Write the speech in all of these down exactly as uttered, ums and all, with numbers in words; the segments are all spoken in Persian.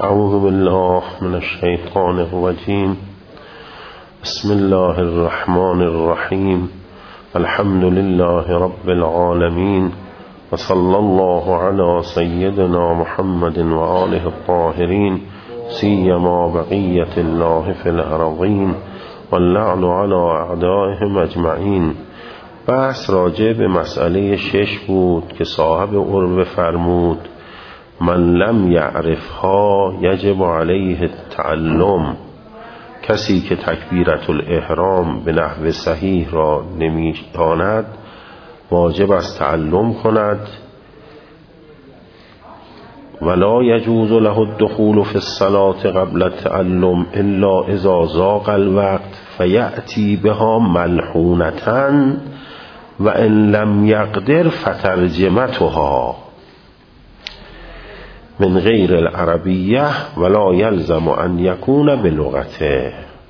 اعوذ بالله من الشیطان الرجیم. بسم الله الرحمن الرحیم. الحمد لله رب العالمین و صلی الله علی سیدنا محمد و آله الطاهرین سیما بقیة الله فی الارضین واللعن علی اعدائهم اجمعین. بحث راجع به مسئله شش بود که صاحب عروه فرمود من لم یعرفها یجب علیه التعلم. کسی که تکبیرة الاحرام به نحو صحیح را نمی داند واجب است تعلم کند. ولا یجوز له الدخول فی الصلاة قبل التعلم الا اذا ضاق الوقت فیأتی بها ملحونة و ان لم یقدر فترجمتها من غیر العربیه ولا یلزم ان یکون بلغته.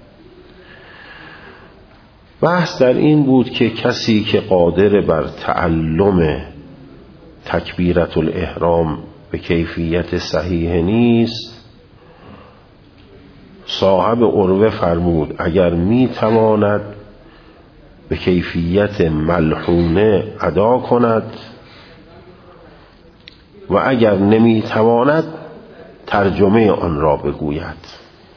بحث در این بود که کسی که قادر بر تعلم تکبیرة الاحرام به کیفیت صحیح نیست، صاحب عروه فرمود اگر می تواند به کیفیت ملحونه ادا کند و اگر نمی تواند ترجمه آن را بگوید.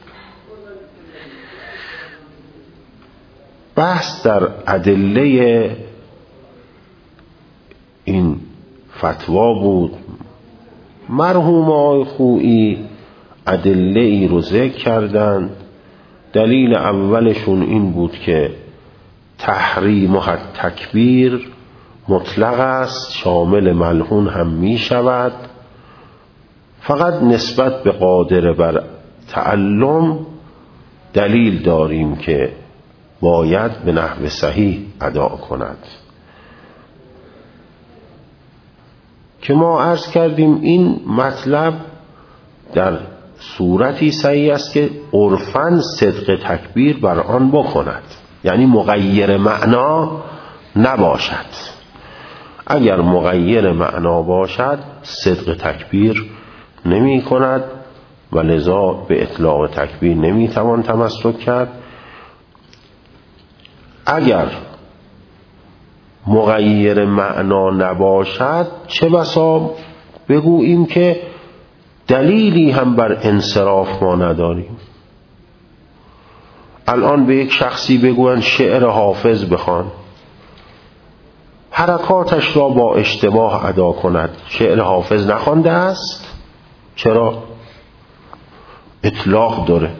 بحث در ادله این فتوا بود. مرحوم آقای خویی ادله ای رو ذکر کردند. دلیل اولشون این بود که تحریم تکبیر مطلق است، شامل ملحون هم می شود، فقط نسبت به قادر بر تعلم دلیل داریم که باید به نحو صحیح ادا کند. که ما عرض کردیم این مطلب در صورتی صحیح است که عرفاً صدق تکبیر بر آن بکند، یعنی مغیر معنا نباشد. اگر مغیر معنا باشد صدق تکبیر نمی کند و لذا به اطلاق تکبیر نمی توان تمسک کرد. اگر مغیر معنا نباشد چه بسا بگوییم که دلیلی هم بر انصراف ما نداریم. الان به یک شخصی بگوین شعر حافظ بخوان، حرکاتش را با اشتباه ادا کند، شعر حافظ نخوانده است. چرا؟ اطلاق داره.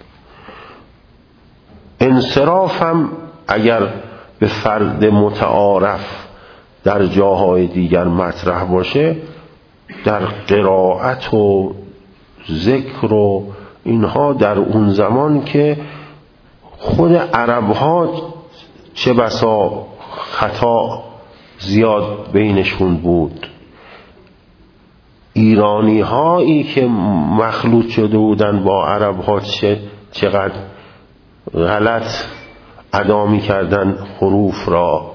انصراف هم اگر به فرد متعارف در جاهای دیگر مطرح باشه، در قرائت و ذکر و اینها در اون زمان که خود عرب ها چه بسا خطا زیاد بینشون بود، ایرانی هایی که مخلوط شده بودن با عرب ها چه چقدر غلط ادا می کردن حروف را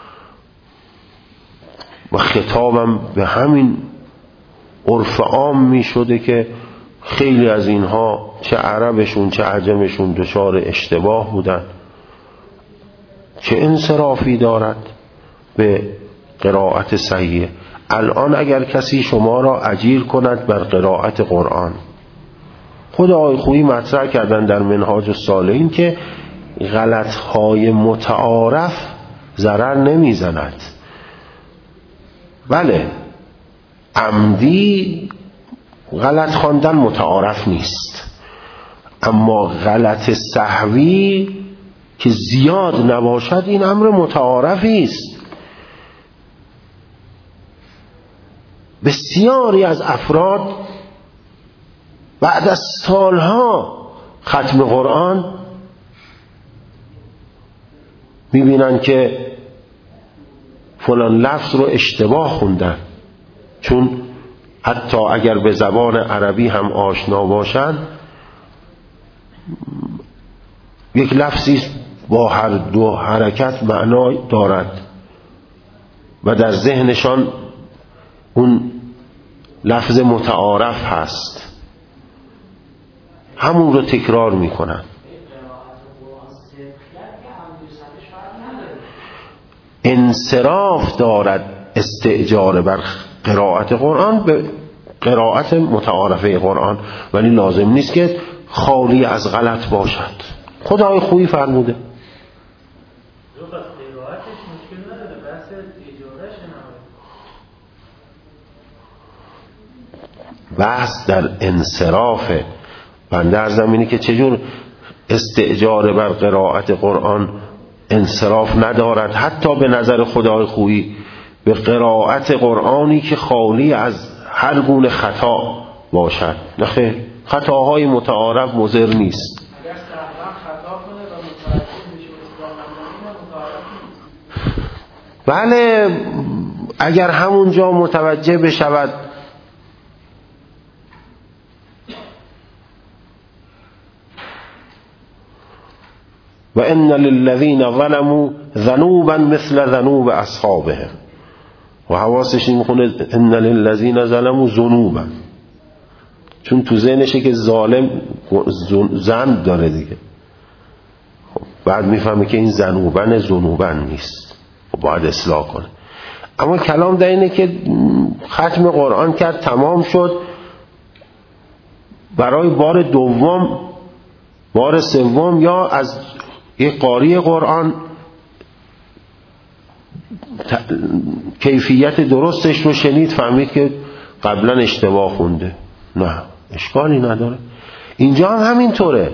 و خطابم به همین عرف عام می شده که خیلی از اینها چه عربشون چه عجمشون دچار اشتباه بودن. چه انصرافی دارد به قرائت صحیح؟ الان اگر کسی شما را اجیر کند بر قرائت قرآن، خود آقای خویی مطرح کردن در منهاج الصالحین که غلطهای متعارف ضرر نمی زند. بله، عمدی غلط خواندن متعارف نیست، اما غلط سهوی که زیاد نباشد این امر متعارفی است. بسیاری از افراد بعد از سالها ختم قرآن میبینن که فلان لفظ رو اشتباه خوندن، چون حتی اگر به زبان عربی هم آشنا باشن یک لفظی با هر دو حرکت معنا دارد و در ذهنشان اون لفظ متعارف هست همون رو تکرار میکنن. انصراف دارد استئجار بر قرائت قرآن به قرائت متعارفه قرآن، ولی لازم نیست که خالی از غلط باشد. خدای خویی فرموده. بحث در انصراف. بنده عرضم اینه که چجور استئجار بر قرائت قرآن انصراف ندارد حتی به نظر خدای خویی به قرائت قرآنی که خالی از هر گونه خطا باشد. نه خیر، خطاهای متعارف مضر نیست. اگر سهوا خطا کنه و متوجه بشه اصلاح نکنه متعارف نیست. بله، اگر همونجا متوجه بشود و ان للذین ظلموا ذنوبا مثل ذنوب اصحابهم، و حواسش میخونه ان للذین ظلموا ذنوبا، چون تو ذهنشه که ظالم ذنب داره دیگه. خب بعد میفهمه که این ذنوبن ذنوبن نیست، خب باید اصلاح کنه. اما کلام در اینه که ختم قرآن کرد، تمام شد، برای بار دوم بار سوم یا از یک قاری قرآن کیفیت درستش رو شنید، فهمید که قبلا اشتباه خونده. نه، اشکالی نداره. اینجا هم همینطوره.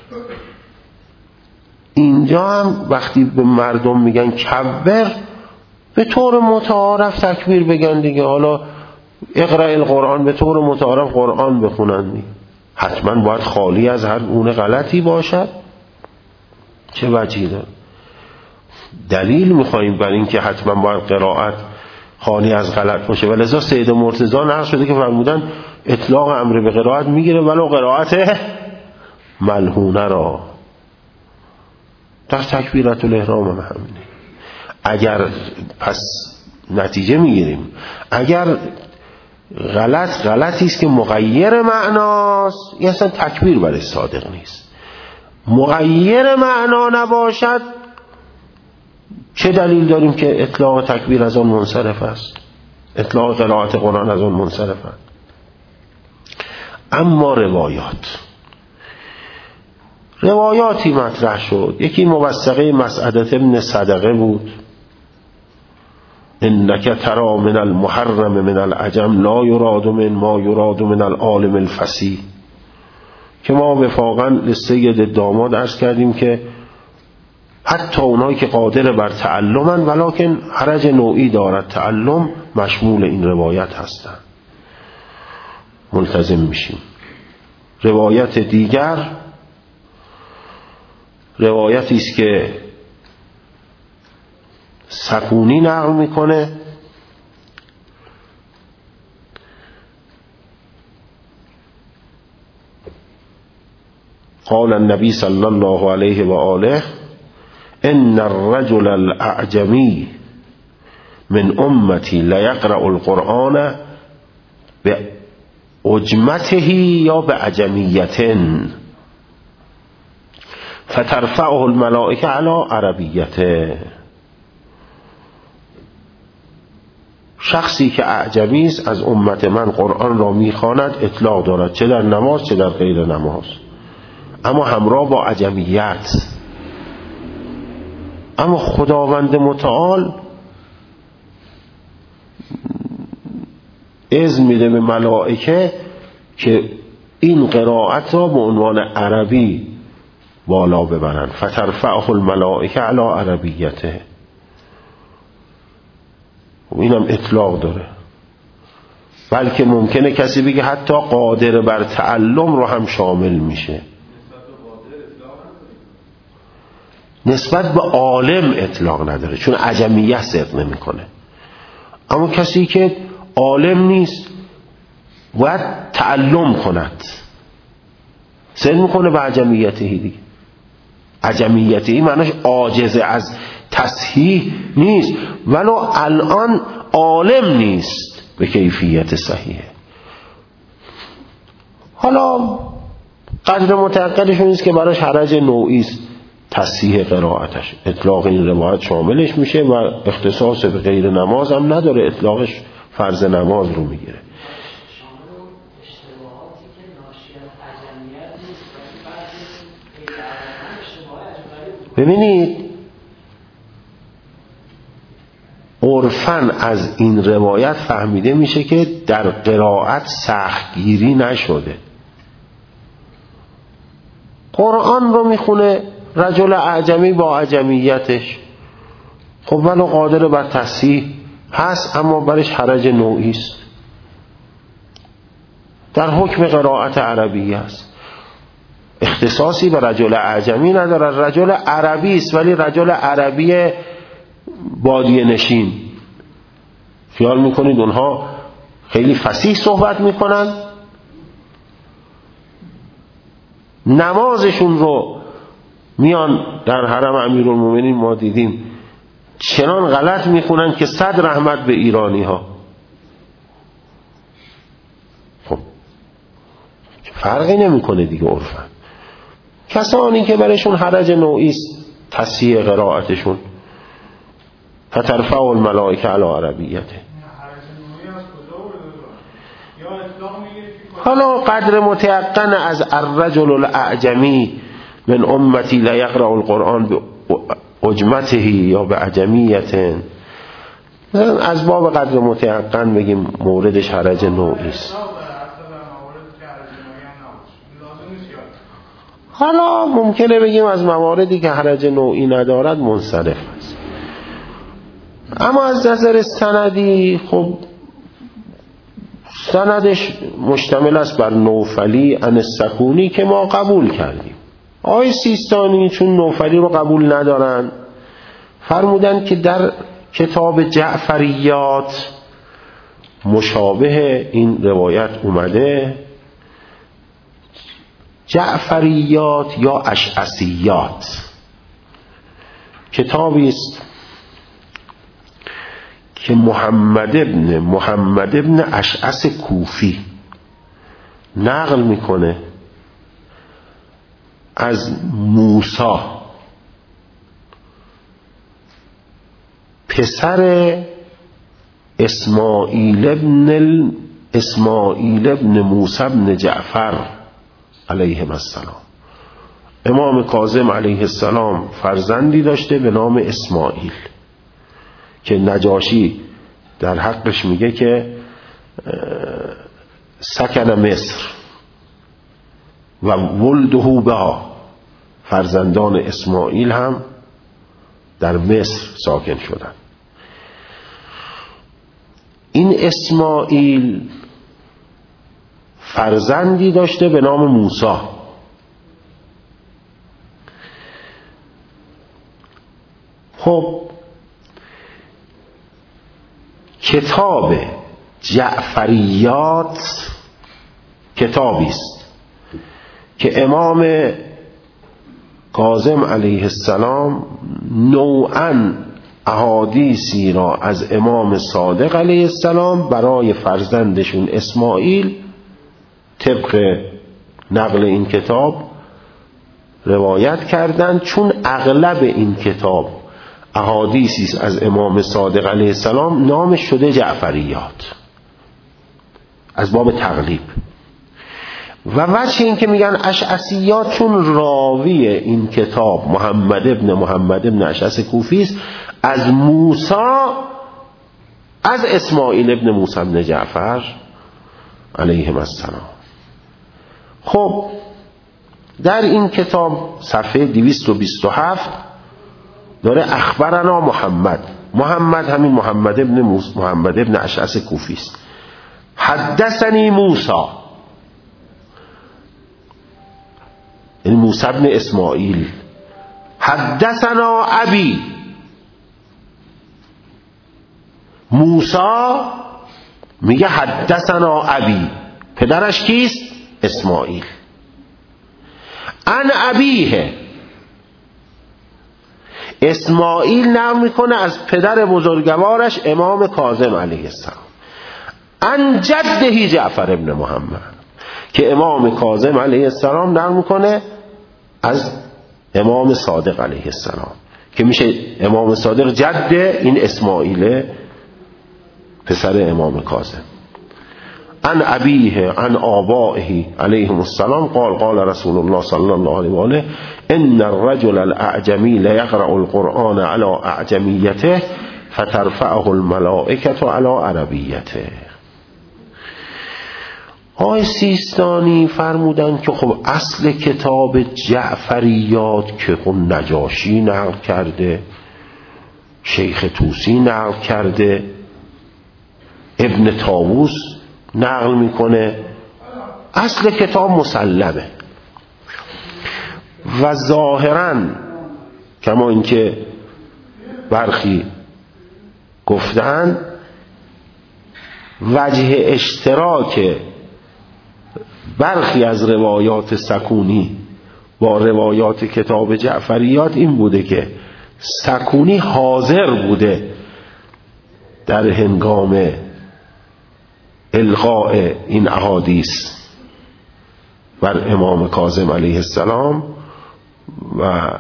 اینجا هم وقتی به مردم میگن کبر، به طور متعارف تکبیر بگن دیگه. حالا اقرأ القرآن، به طور متعارف قرآن بخونن دیگه. حتما باید خالی از هر گونه غلطی باشد؟ چه وجهی داره؟ دلیل میخواییم بر این که حتما باید قرائت خالی از غلط باشه. و لذا سید مرتضی نقل شده که فرمودن اطلاق امر به قرائت میگیره ولو قرائت ملحونه را. در تکبیرت الاحرام هم همینه. اگر پس نتیجه میگیریم اگر غلط غلطی است که مغیر معناست، این اصلا تکبیر برای صادق نیست. مغیر معنا نباشد، چه دلیل داریم که اطلاق تکبیر از آن منصرف است، اطلاق قرائت قرآن از آن منصرف است؟ اما روایات روایاتی مطرح شد. یکی موثقه مسعدة ابن صدقه بود، انک ترى من المحرم من العجم لا یراد من ما یراد من العالم الفصیح، که ما وفاقا لسید داماد عرض کردیم که حتی اونایی که قادر بر تعلمن ولکن حرج نوعی دارد تعلم، مشمول این روایت هستند. ملتزم میشیم. روایت دیگر روایتی است که سکونی نقل میکنه، قال النبی صلی الله علیه و آله ان الرجل الاعجمی من امتی لیقرأ القرآن بعجمته یا بعجمیته فترفعه الملائکه علی عربیته. شخصی که اعجمی است از امت من قرآن را میخواند، اطلاق دارد چه در نماز چه در غیر نماز، اما همراه با عجمیت. اما خداوند متعال اذن میده به ملائکه که این قرائت را به عنوان عربی بالا ببرن، فترفعه الملائکه علی عربیته. و اینم اطلاق داره. بلکه ممکنه کسی بگه حتی قادر بر تعلم رو هم شامل میشه. نسبت به عالم اطلاق نداره چون عجمیه صدق نمیکنه. اما کسی که عالم نیست باید تعلم کند، صدق میکنه به عجمیته دیگه. عجمیته معنیش عاجز از تصحیح نیست، ولو الان عالم نیست به کیفیت صحیحه. حالا قدر متعقلشون نیست که براش حرج نوعی است تصحیح قرائتش، اطلاق این روایت شاملش میشه و اختصاص به غیر نماز هم نداره، اطلاقش فرض نماز رو میگیره. ببینید عرفاً از این روایت فهمیده میشه که در قرائت سختگیری نشده. قرآن رو میخونه رجل اعجمی با اعجمیتش، خب ولو قادر بر تصحیح هست اما برش حرج نوعی است، در حکم قرائت عربی است، اختصاصی به رجل اعجمی نداره، رجل عربی است ولی رجل عربی بادیه نشین. خیال میکنید اونها خیلی فصیح صحبت میکنن؟ نمازشون رو میان در حرم امیرالمومنین ما دیدیم چنان غلط میخونن که صد رحمت به ایرانی ها. خب فرقی نمیکنه دیگه عرفاً. کسانی که برشون حرج نوعی است تصحیح قرائتشون، فترفع الملائکه علی عربیته. حالا قدر متیقن از الرجل الاعجمی من امتی لا یقرأ القرآن بعجمته یا بعجمیته، از باب قدر متیقن بگیم موردش حرج نوعی است. حالا ممکنه بگیم از مواردی که حرج نوعی ندارد منصرف است، اما از نظر سندی خب سندش مشتمل است بر نوفلی عن السکونی که ما قبول کردیم. آقای سیستانی چون نوفلی رو قبول ندارن فرمودن که در کتاب جعفریات مشابه این روایت اومده، جعفریات یا اشعثیات کتابی است که محمد ابن محمد ابن اشعث کوفی نقل میکنه از موسی پسر اسماعیل ابن اسماعیل ابن موسی ابن جعفر علیه السلام. امام کاظم علیه السلام فرزندی داشته به نام اسماعیل که نجاشی در حقش میگه که سکن مصر و ولده بها، فرزندان اسماعیل هم در مصر ساکن شدن. این اسماعیل فرزندی داشته به نام موسی. خب کتاب جعفریات کتابی است که امام کاظم علیه السلام نوعاً احادیثی را از امام صادق علیه السلام برای فرزندشون اسماعیل طبق نقل این کتاب روایت کردند، چون اغلب این کتاب احادیثی از امام صادق علیه السلام نامش شده جعفریات از باب تقلیب. و وجه این که میگن اشعثیات چون راوی این کتاب محمد ابن محمد ابن اشعث کوفی است از موسی از اسماعیل ابن موسی ابن جعفر علیهم السلام. خب در این کتاب صفحه دویست و بیست و هفت داره اخبرنا محمد، محمد همین محمد ابن موس... محمد ابن اشعث کوفی است. حدثنی موسی، این موسی ابن اسماعیل. حدثنا ابی، موسی میگه حدثنا ابی، پدرش کیست؟ اسماعیل. ان ابیه، اسماعیل نقل میکنه از پدر بزرگوارش امام کاظم علیه السلام. ان جده جعفر ابن محمد، که امام کاظم علیه السلام نقل میکنه از امام صادق علیه السلام، که میشه امام صادق جد این اسماعیل پسر امام کاظم. عن ابیه عن آبائه علیهم السلام قال قال رسول الله صلی الله علیه و آله ان الرجل الاعجمی لیقرأ القرآن على اعجمیته فترفعه الملائکة على عربیته. آقای سیستانی فرمودن که خب اصل کتاب جعفریات که خب نجاشی نقل کرده، شیخ طوسی نقل کرده، ابن طاووس نقل میکنه، اصل کتاب مسلمه و ظاهراً کما اینکه برخی گفتن وجه اشتراک برخی از روایات سکونی با روایات کتاب جعفریات این بوده که سکونی حاضر بوده در هنگام القاء این احادیث بر امام کاظم علیه السلام و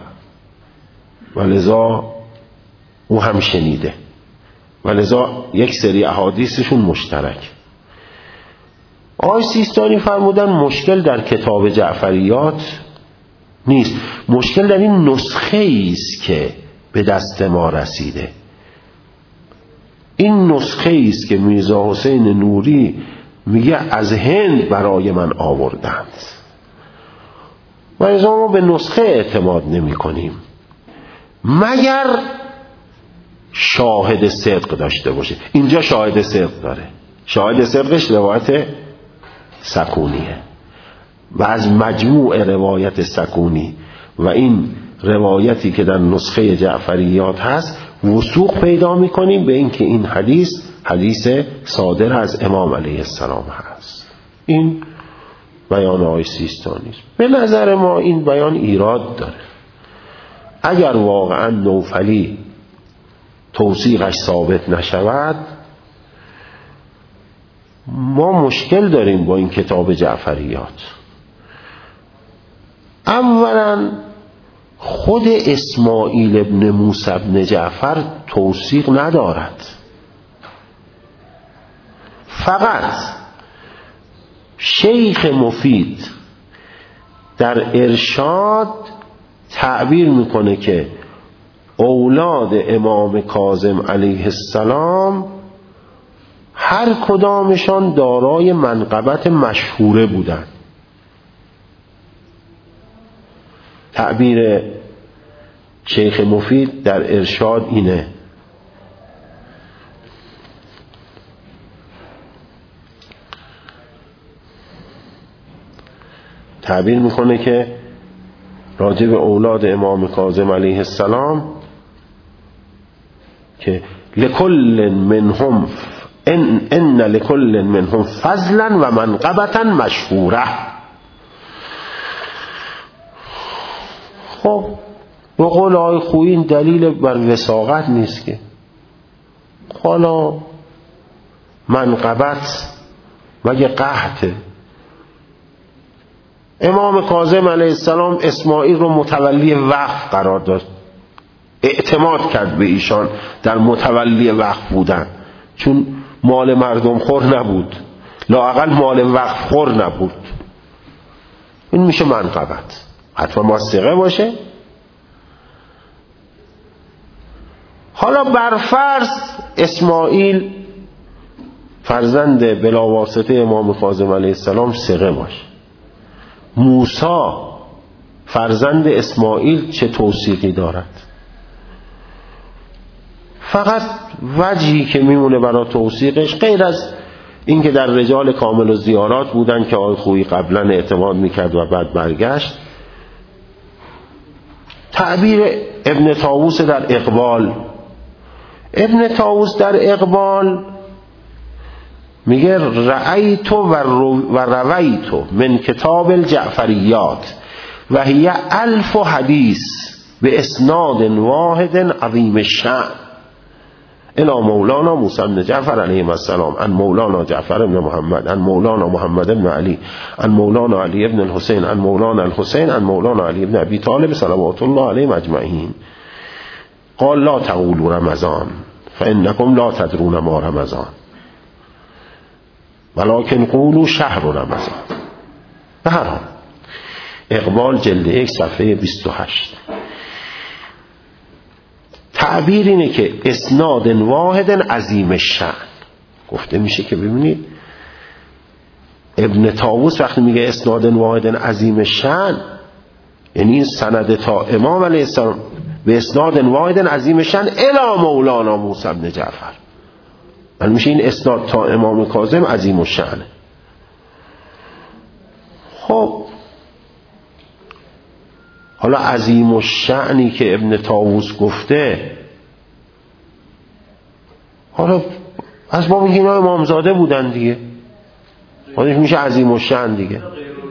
ولذا او هم شنیده، ولذا یک سری احادیثشون مشترک. آقای سیستانی فرمودن مشکل در کتاب جعفریات نیست، مشکل در این نسخه است که به دست ما رسیده. این نسخه است که میرزا حسین نوری میگه از هند برای من آوردند و از ما به نسخه اعتماد نمی کنیم مگر شاهد صدق داشته باشه. اینجا شاهد صدق داره، شاهد صدقش روایت سکونیه و از مجموع روایت سکونی و این روایتی که در نسخه جعفریات هست وثوق پیدا میکنیم به این که این حدیث حدیث صادر از امام علیه السلام هست. این بیان آقای سیستانی است. به نظر ما این بیان ایراد داره. اگر واقعا نوفلی توثیقش ثابت نشود ما مشکل داریم با این کتاب جعفریات. اولا خود اسماعیل ابن موسی ابن جعفر توثیق ندارد، فقط شیخ مفید در ارشاد تعبیر میکنه که اولاد امام کاظم علیه السلام هر کدامشان دارای منقبت مشهوره بودند. تعبیر شیخ مفید در ارشاد اینه. تعبیر میکنه که راجع به اولاد امام کاظم علیه السلام که لکل منهم ان ان لکل منهم فضلا و منقبتا مشهوره. خب به قول آقای خویی این دلیل بر وثاقت نیست که حالا منقبت مگه قحطه؟ امام کاظم علیه السلام اسماعیل رو متولی وقف قرار داد، اعتماد کرد به ایشان در متولی وقف بودن، چون مال مردم خور نبود، لااقل مال وقف خور نبود. این میشه منقبت. حتما موثقه باشه. حالا برفرض اسماعیل فرزند بلاواسطه امام کاظم علیه السلام ثقه باشه، موسی فرزند اسماعیل چه توثیقی دارد؟ فقط وجهی که میمونه برای توثیقش غیر از این که در رجال کامل و زیارات بودن که آقای خویی قبلا اعتماد میکرد و بعد برگشت، تعبیر ابن طاووس در اقبال. ابن طاووس در اقبال میگه رأیت و رویت من کتاب الجعفریات و هی الف حدیث به اسناد واحد عظیم الشأن. الی مولانا موسی بن جعفر علیه السلام عن مولانا جعفر بن محمد عن مولانا محمد بن علی عن مولانا علی بن الحسین عن مولانا الحسین عن مولانا علی بن ابی طالب صلوات الله علیهم اجمعین قال لا تقولوا رمضان فانکم لا تدرون ما رمضان ولكن قولوا شهر رمضان. به هر حال اقبال جلد یک صفحه بیست و هشت. تعبیر اینه که اسناد واحد عظیم شأن گفته میشه که ببینید ابن طاووس وقتی میگه اسناد واحد عظیم شأن یعنی این سند تا امام علیه السلام به اسناد واحد عظیم شأن الی مولانا موسی بن جعفر، ولی میشه این اسناد تا امام کاظم عظیم الشأن. خب حالا عظیم الشأنی که ابن طاووس گفته، حالا از ما میگه اینا امامزاده بودن دیگه، خودش میشه عظیم الشأن دیگه.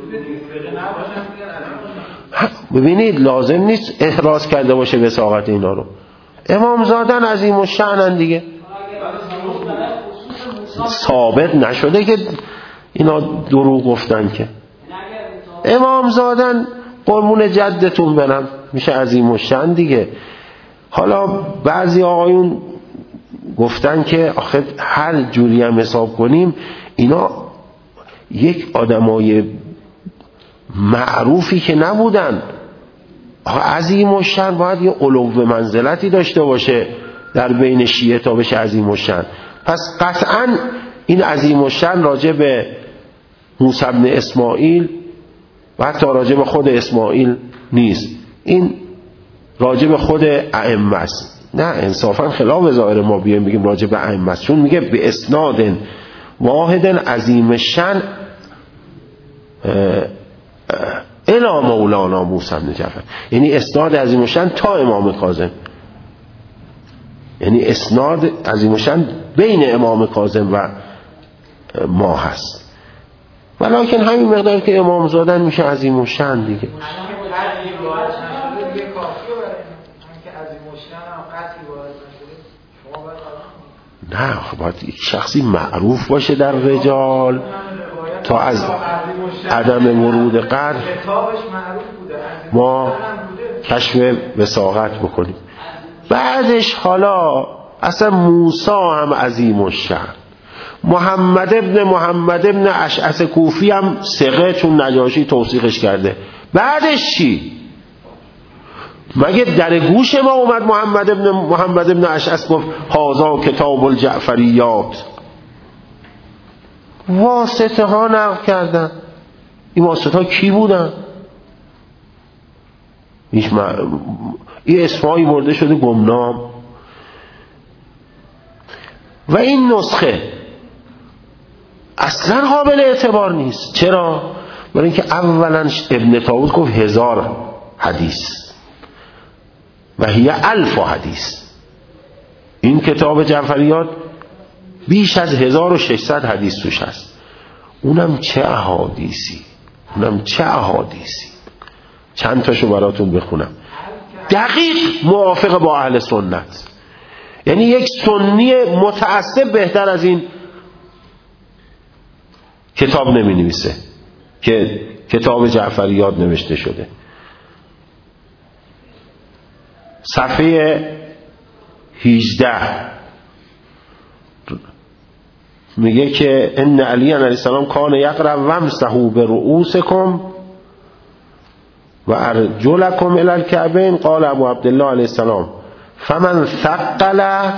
ببینید لازم نیست احراز کرده باشه وثاقت اینا رو، امامزادن عظیم الشأنن دیگه. ثابت نشده که اینا دروغ گفتن که امامزادن قربون جدتون برم میشه عظیم الشأن دیگه. حالا بعضی آقایون گفتن که آخه هر جوری هم حساب کنیم اینا یک آدمای معروفی که نبودن، عظیم الشأن باید یه علو منزلتی داشته باشه در بین شیعه تا بشه عظیم الشأن. پس قطعا این عظیم الشأن راجع به موسی بن اسماعیل و حتی راجع به خود اسماعیل نیست، این راجع به خود ائمه است. نه انصافا خلاف ظاهر ما بیایم بگیم راجع به ائمه است، چون میگه به اسناد واحد عظیم الشأن الی مولانا موسی بن جعفر، یعنی اسناد عظیم الشأن تا امام کاظم، یعنی اسناد عظیم الشأن بین امام کاظم و ما هست. ولیکن همین مقدار که امام زادن میشه عظیم الشأن دیگه. نه باید شخصی معروف باشه در رجال تا از عدم ورود قدر ما کشف وثاقت بکنیم. بعدش حالا اصلا موسی هم عظیم الشأن، محمد ابن محمد ابن اشعث کوفی هم ثقه چون نجاشی توثیقش کرده. بعدش چی؟ مگه در گوش ما اومد محمد ابن محمد ابن اشعث گفت هذا کتاب الجعفریات؟ واسطه ها نقل کردن. این واسطه ها کی بودن؟ هیچ م... این اسمایی برده شده گمنام. و این نسخه اصلا قابل اعتبار نیست. چرا؟ برای اینکه اولا ابن طاووس گفت هزار حدیث و هی الف حدیث. این کتاب جعفریات بیش از هزار و ششصد حدیث توش هست. اونم چه احادیثی، اونم چه احادیثی. چند تاشو براتون بخونم دقیق موافق با اهل سنت. یعنی یک سنی متعصب بهتر از این کتاب نمی نویسه که کتاب جعفریات نوشته شده. صفحه هجده میگه که ان علی علیه السلام کان یقرأ وامسحوا برؤوسکم و ارجلکم الی الکعبین. قال ابو عبدالله علیه السلام فمن ثقل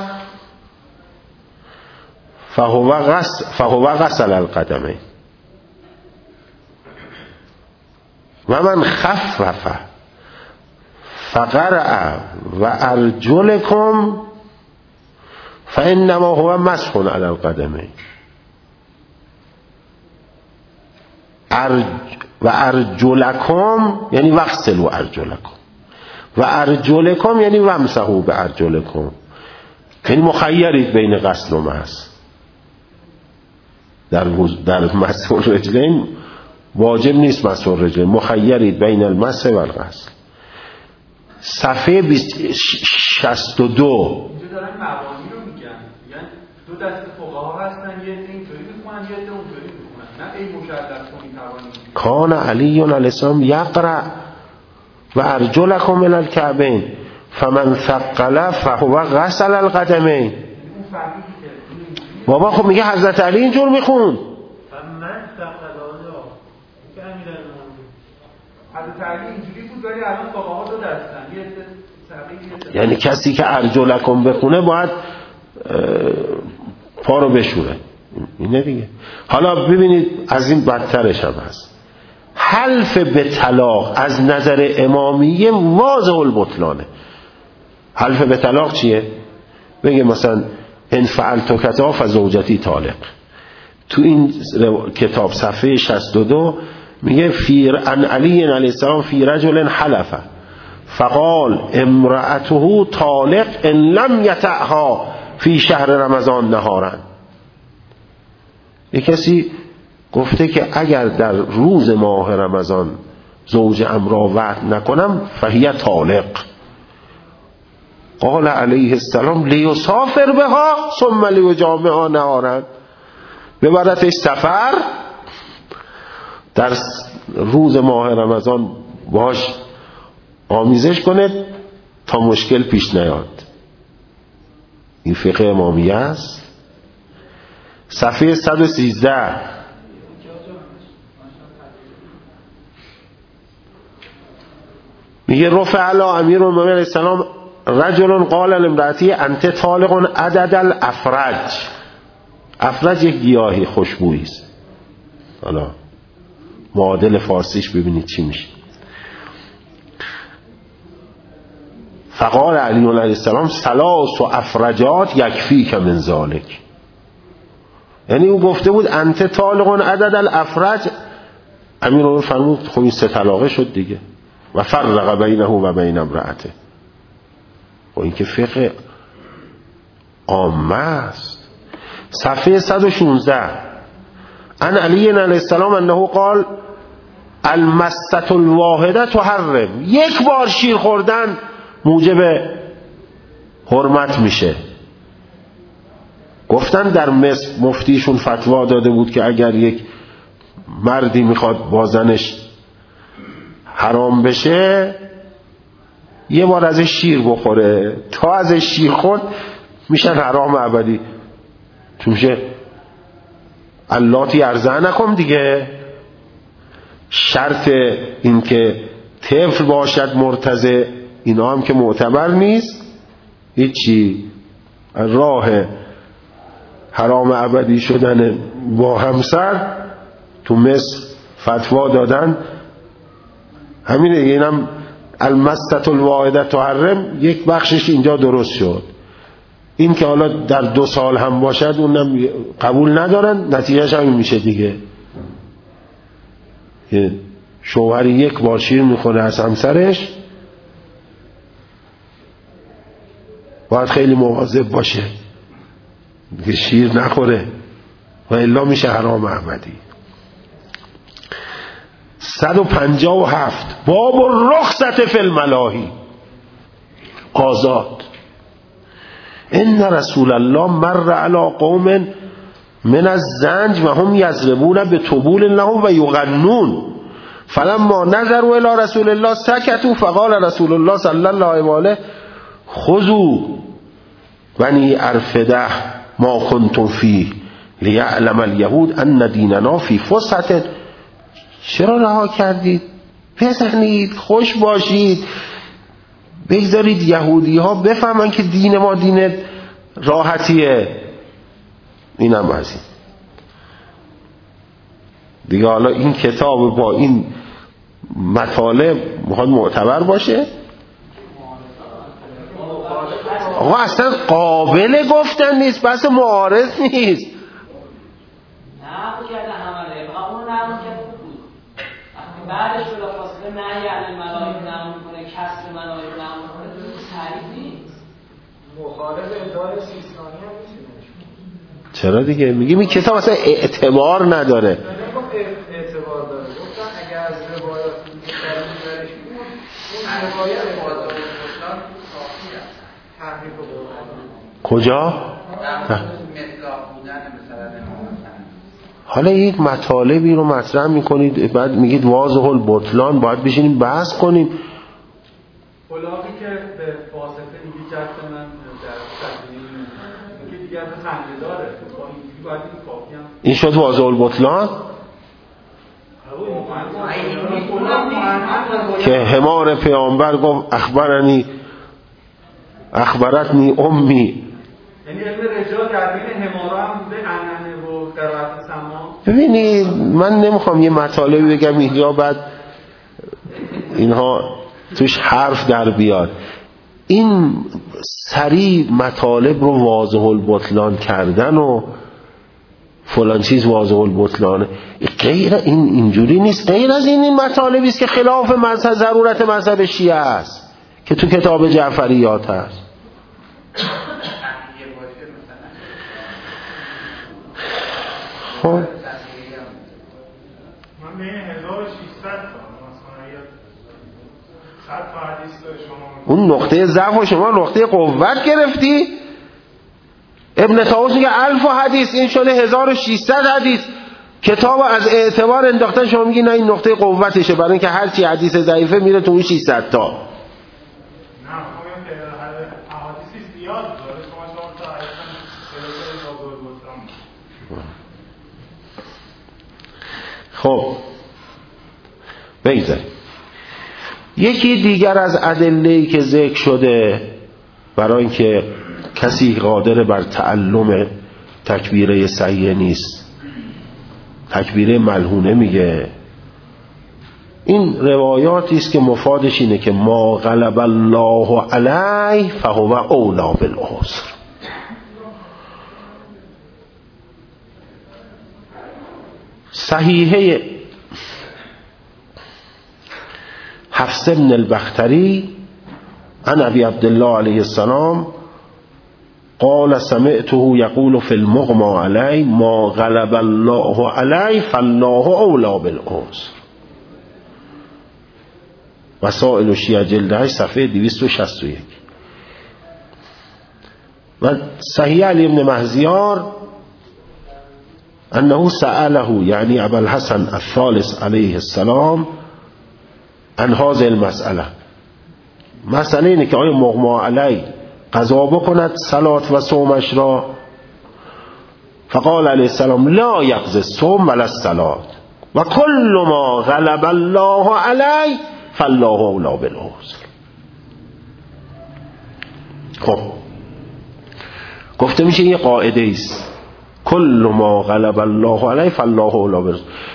فهو غسل فهو غسل القدمین و من خفف فقرأ و ارجلکم فانما هو مسح علی القدمین. ارج و ارجلکم یعنی وغسلوا ارجلکم و ارجلکم یعنی وامسحوا بارجلکم، یعنی مخیرید بین غسل و مسح. در در مسح الرجلین واجب نیست مسح الرجلین، مخیرید بین المسح و الغسل. صفحه شصت و دو دو دست فقها هستن، یه عده اینطوری میخونن یه عده اونطوری میخونن، نه ای مشدد کنی توانید. کان علی علیه السلام یقرأ و ارجلکم الی الکعبین فمن ثقل فهو غسل القدمین. بابا خب میگه حضرت علی اینجور میخون. من ثقل آیا که امیرالمومنین حضرت علی اینجوری بود، ولی الان فقها دو دستن، یه عده ثقیل. یعنی کسی که ارجلکم بخونه باید پا رو بشوره، اینه دیگه. حالا ببینید از این بدترش هم هست، حلف به طلاق از نظر امامیه واضح البطلانه. حلف به طلاق چیه؟ بگه مثلا ان فعلت کذا فزوجتی طالق. تو این کتاب صفحه شصت و دو میگه فیر ان علی علیه السلام فی رجل حلف فقال امرأته طالق ان لم یطعها فی شهر رمضان نهارا. یک کسی گفته که اگر در روز ماه رمضان زوج امرا وعد نکنم فهی طالق. قال علیه السلام لیسافر بها ثم لیجامعها نهارا. ببرتش سفر، در روز ماه رمضان باش آمیزش کنه تا مشکل پیش نیاد. این فقه امامیه است. صفحه صد و سیزده میگه رفع علی امیرالمومنین علیه السلام رجل قال لامرأته انت طالق عدد الافرج. افرج یک گیاهی خوشبویی است. حالا معادل فارسیش ببینید چی میشه. فقال علی علیه السلام ثلاث افرجات یکفیک من ذلک. یعنی او گفته بود انت طالق عدد الافرج، امیر فرمود خب این سه طلاقه شد دیگه. و فرق بینه و بین امرأته. و این که فقه عامه است. صفحه صد و شانزده ان علی علیه السلام انه قال المسة الواحده تحرم. یک بار شیر خوردن موجب حرمت میشه. گفتن در مصر مفتیشون فتوا داده بود که اگر یک مردی میخواد با زنش حرام بشه یه بار ازش شیر بخوره، تا ازش شیر خورد میشن حرام ابدی. چون میشه اللاتی ارزه نکن دیگه. شرط این که طفل باشد مرتضع اینا هم که معتبر نیست. هیچی. راه حرام ابدی شدن با همسر تو مصر فتوا دادن همینه. اینم المسة الواحده تحرم، یک بخشش اینجا درست شد. این که حالا در دو سال هم باشد اونم قبول ندارن، نتیجهش همین میشه دیگه. شوهر یک بار شیر میخوره از همسرش باید خیلی مواظب باشه که شیر نخوره و الا میشه حرام ابدی. صد و پنجاه و هفت باب الرخصت فی الملاهی. آزاد. ان رسول الله مر علی قوم من الزنج و هم یضربون بطبول لهم و یغنون فلما نظروا الی رسول الله سکتوا فقال رسول الله صلی الله علیه و آله خذوا بنی ارفده ما کنتم فیه لیعلم الیهود ان دیننا فی فسحة. چرا رها کردید؟ بزنید، خوش باشید، بگذارید یهودی ها بفهمن که دین ما دین راحتیه. اینم از این دیگه. حالا این کتاب با این مطالب میخواد معتبر باشه؟ آقا اصلا قابل گفتن نیست، بس معارض نیست. بعدش بلا فاصله نهی عن الملائکه نام میکنه، کسر ملائکه نام میکنه، درست تعریف نیست. مخالف ادعای سیستانی هم نیست. چرا دیگه؟ میگیم این کتاب اصلا اعتبار نداره. نگم اعتبار داره. گفتن اگر از روایات درش بود اون روایت بازار مطلق کافیه. تحریف و کجا؟ مثلا حالا یک مطالبی رو مطرح میکنید بعد میگید واضح البطلان، باید بشینیم بحث کنیم. الاغی که به واسطه میگه جد من در صدنی که دیگه از خنده داره با اینجوری باید این کافی هم این شد واضح البطلان که حمار پیامبر گفت اخبرنی اخبرتنی امی. یعنی علم رجال در بین حمارا هم بوده، عنعنه و قرائت سما. ببینید من نمیخوام یه مطالبی بگم اینجا بعد اینها توش حرف در بیاد. این سریع مطالب رو واضح البطلان کردن و فلان چیز واضح البطلانه، غیر این اینجوری نیست. غیر از این این مطالبی است که خلاف مذهب ضرورت مذهب شیعه است که تو کتاب جعفریات هست. خب من بین هزار و ششصد تا مثلا یا صد تا حدیث داره شما. اون نقطه ضعف و شما نقطه قوت گرفتی. ابن طاووس میگه الف حدیث، این شده هزار و ششصد حدیث. کتاب از اعتبار انداختن، شما میگی نه این نقطه قوتشه، برای اینکه هر چی حدیث ضعیفه میره تو اون ششصد تا. نه خب این حدیث زیاد داره، شما شما تا خب بگذاریم. یکی دیگر از ادله‌ای که ذکر شده برای اینکه کسی قادر بر تعلم تکبیره صحیح نیست، تکبیره ملحونه میگه، این روایاتی است که مفادش اینه که ما غلب الله علیه فهو اولی بالعذر. صحیحه حفص بن البختری عن ابی عبدالله علیه السلام قال سمعته یقول فی المغمى علی ما غلب الله علی فالله اولی بالعذر. مسائل الشیعه جلد هشت صفحه دویست و شصت و یک. و صحیح علی بن مهزیار انه سأله یعنی ابا الحسن الثالث علیه السلام عن هذه المسئله. مسئله اینه که آیا مغمى علی قضا بکند صلات و صومش را؟ فقال علیه السلام لا یقضی الصوم ولا الصلات و کل ما غلب الله علی فالله اولی بالعذر. خب گفته میشه یه قاعده است، کل ما غلب الله علی فالله اولی بالعذر.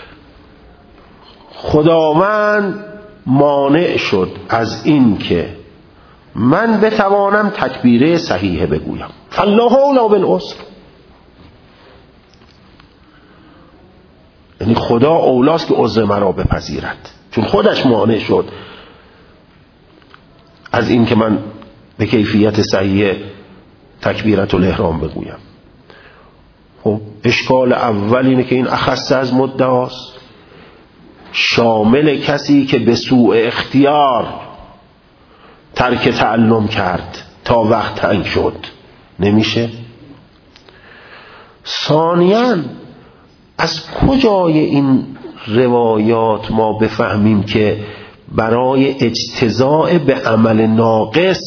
خداوند مانع شد از این که من بتوانم تکبیره صحیحه بگویم، فالله اولی بالعذر. یعنی خدا اولاست که عذر مرا بپذیرد، چون خودش مانع شد از این که من به کیفیت صحیح تکبیرت الاحرام بگویم. خب اشکال اول اینه که این اخص از مدعاست، شامل کسی که به سوء اختیار ترک تعلم کرد تا وقت تنگ شد نمیشه. ثانیاً از کجای این روایات ما بفهمیم که برای اجتزاء به عمل ناقص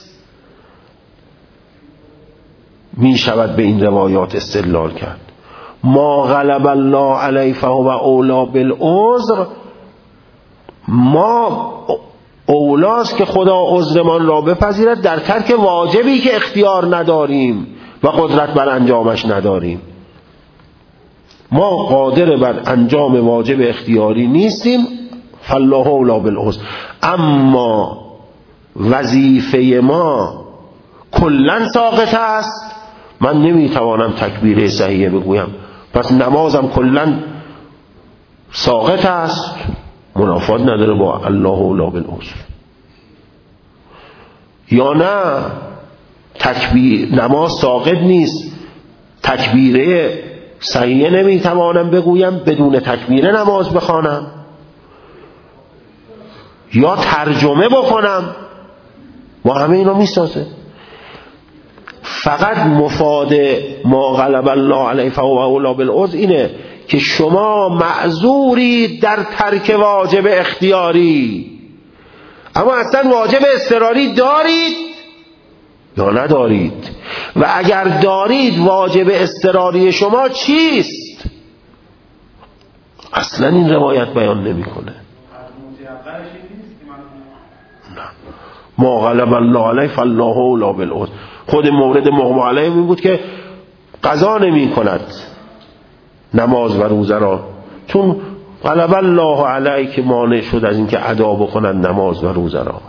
می شود به این روایات استدلال کرد؟ ما غلب الله علی فهو اولی بالعذر، ما اولاست که خدا عذرمان را بپذیرد در ترک واجبی که اختیار نداریم و قدرت بر انجامش نداریم. ما قادر بر انجام واجب اختیاری نیستیم، فالله اولی بالعذر. اما وظیفه ما کلن ساقط است، من نمیتوانم تکبیره صحیحه بگویم، پس نمازم کلن ساقط است، منافات نداره با الله اولی بالعذر. یا نه تکبیر نماز ساقط نیست، تکبیره صحیحه نمیتوانم بگویم، بدون تکبیره نماز بخوانم یا ترجمه بکنم، با همه اینا میسازه. فقط مفاد ما غلب الله علیه فهو اولی بالعذر اینه که شما معذورید در ترک واجب اختیاری، اما اصلا واجب اضطراری دارید یا ندارید؟ و اگر دارید واجب اضطراری شما چیست؟ اصلا این روایت بیان نمیکنه. ما غلب الله علیه فالله اولی بالعذر. خود مورد مغمى علیه این بود که قضا نمی کند نماز و روزه را، چون غلب الله علیه که مانع شد از اینکه ادا بکنند نماز و روزه را.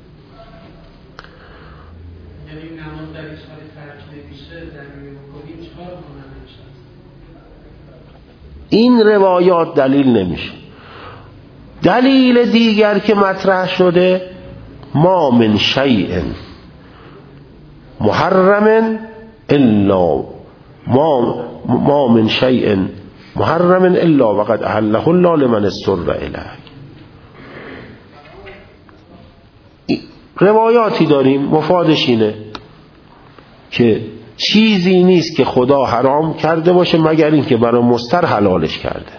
این روایات دلیل نمیشه. دلیل دیگر که مطرح شده ما من شیء محرم الا ما ما من شیء محرم الا وقد احله الله لمن اضطر الیه. روایاتی داریم مفادش اینه که چیزی نیست که خدا حرام کرده باشه مگر این که برای مضطر حلالش کرده.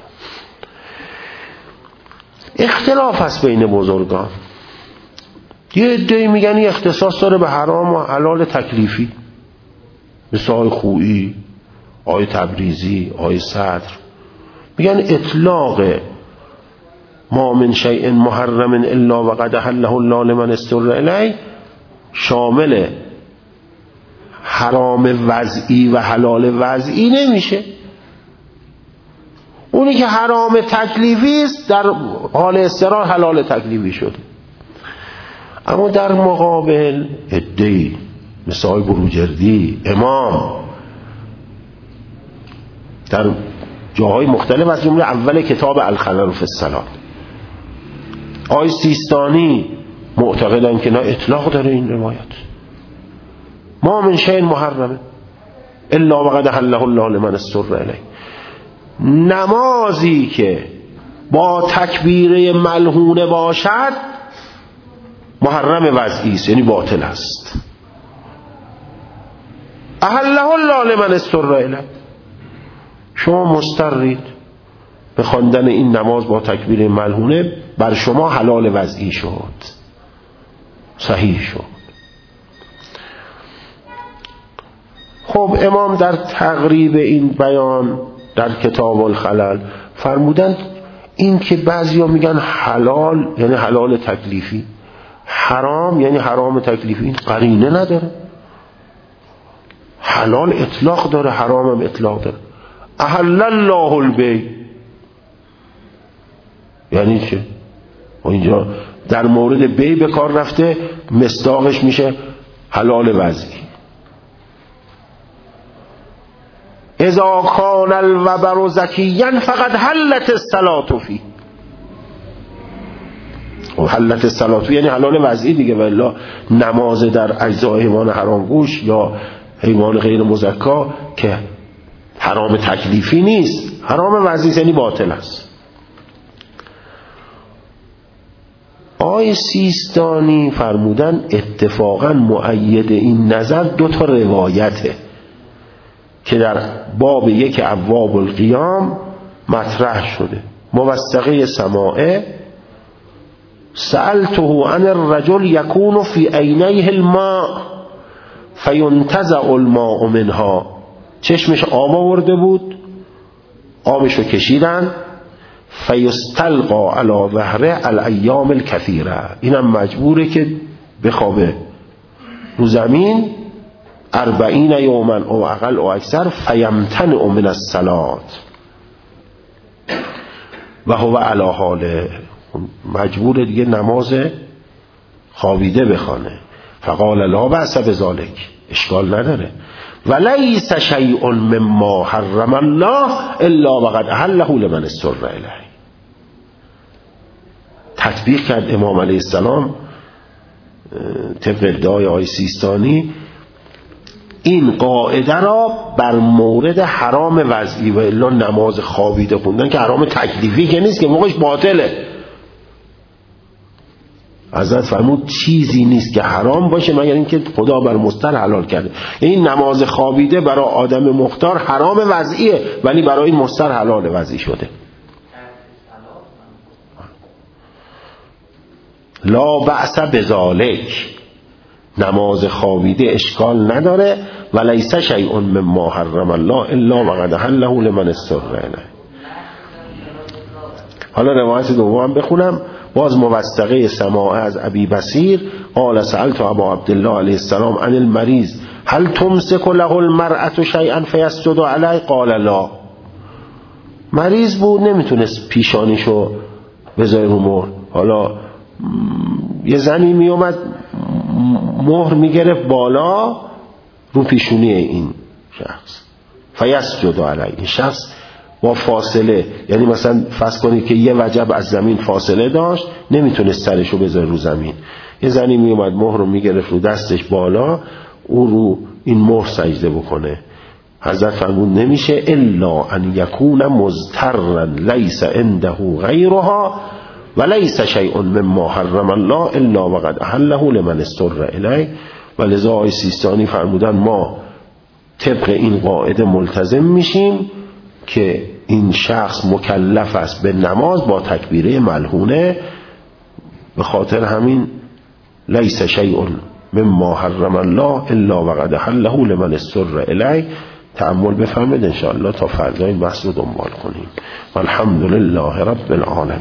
اختلاف هست بین بزرگان. یه عده‌ای میگن این اختصاص داره به حرام و حلال تکلیفی، مثل آقای خویی، آقای تبریزی، آقای صدر، میگن اطلاق ما من شیء محرم الا وقد احله الله لمن اضطر الیه شامل حرام وضعی و حلال وضعی نمیشه. اونی که حرام تکلیفی است در حال اضطرار حلال تکلیفی شده. اما در مقابل عده‌ای مثل آقای بروجردی امام در جاهای مختلف از جمله اول کتاب الخلل فی الصلاة، آقای سیستانی معتقدن که نه اطلاق داره این روایت ما من شیء محرم الا وقد احله الله لمن اضطر الیه. نمازی که با تکبیره ملحونه باشد محرم وضعی است، یعنی باطل است. احله الله لمن اضطر الیه. شما مضطرید به خواندن این نماز با تکبیره ملحونه، بر شما حلال وضعی شد، صحیح شد. خب امام در تقریب این بیان در کتاب الخلل فرمودند این که بعضیا میگن حلال یعنی حلال تکلیفی، حرام یعنی حرام تکلیفی، این قرینه نداره. حلال اطلاق داره، حرام هم اطلاق داره. احل الله البیع یعنی چه؟ و اینجا در مورد بیع به کار رفته، مصداقش میشه حلال وضعی. اذا کان الوبر زکیا فقد حلت الصلاة فی. و حلت الصلاة یعنی حلال وضعی دیگه، والله نماز در اجزای حیوان حرام گوش یا حیوان غیر مزکا که حرام تکلیفی نیست، حرام وضعی یعنی باطل است. آقای سیستانی فرمودن اتفاقا مؤید این نظر دو تا روایته که در باب یک ابواب القیام مطرح شده. موثقه سماعه سألته عن الرجل يكون في عینیه الماء فینتزع الماء منها. چشمش آب آورده بود، آبشو کشیدن، فیستلقا علی ظهره الایام الکثیره. اینم مجبوره که بخوابه رو زمین اربعین یوما او اقل او اکثر فیمتنع من الصلاة و هو علی حاله. مجبوره دیگه نماز خوابیده بخوانه. فقال لا بأس بذلک، اشکال نداره. ولیس شیء مما حرم الله الا وقد احله لمن اضطر الیه. تطبیق کرد امام علیه السلام طبق ادعای آقای سیستانی این قاعده را بر مورد حرام وضعی و الا نماز خوابیده خوندن که حرام تکلیفی که نیست که موقعش باطله. حضرت فرمود چیزی نیست که حرام باشه مگر اینکه خدا بر مضطر حلال کرده. این نماز خوابیده برای آدم مختار حرام وضعیه، ولی برای این مضطر حلال وضعی شده. لا بأس بذالک، نماز خوابیده اشکال نداره. و لیس شیء مما حرم الله الا وقد حله لمن استر الیه. حالا روایت دوم بخونم. باز موثقه سماع از ابی بصیر قال سألت ابا عبدالله علیه السلام عن المریض هل تمسك له المرأة شیئا فیسجد علیه قال لا. مریض بود نمیتونست پیشانیشو بذاره رو مهر. حالا یه زنی میومد مهر میگرفت بالا رو پیشونی این شخص فیسجد علیه. این شخص با فاصله، یعنی مثلا فرض کنید که یه وجب از زمین فاصله داشت نمیتونست سرشو بذاره رو زمین، یه زنی میومد مهر رو میگرفت رو دستش بالا، او رو این مهر سجده بکنه. حضرت فرمود نمیشه الا ان یکون مضطرا لیس عنده غیرها و لیس شیء مما حرم الله الا وقد احله لمن استر الیه. و لذا آقای سیستانی فرمودن ما طبق این قاعده ملتزم میشیم که این شخص مکلف است به نماز با تکبیره ملحونه. به خاطر همین لیس شیء مما حرم الله الا وقد حله لمن استر الیه. تأمل بفرمایید ان شاء الله تا فردا این بحث رو دنبال کنیم. والحمد لله رب العالمین.